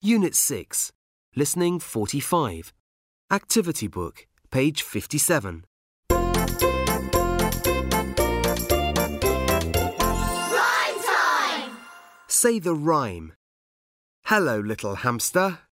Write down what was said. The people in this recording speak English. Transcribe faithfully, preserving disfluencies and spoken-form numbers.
Unit six, Listening forty-five. Activity book, page fifty-seven. Rhyme time! Say the rhyme. Hello, little hamster.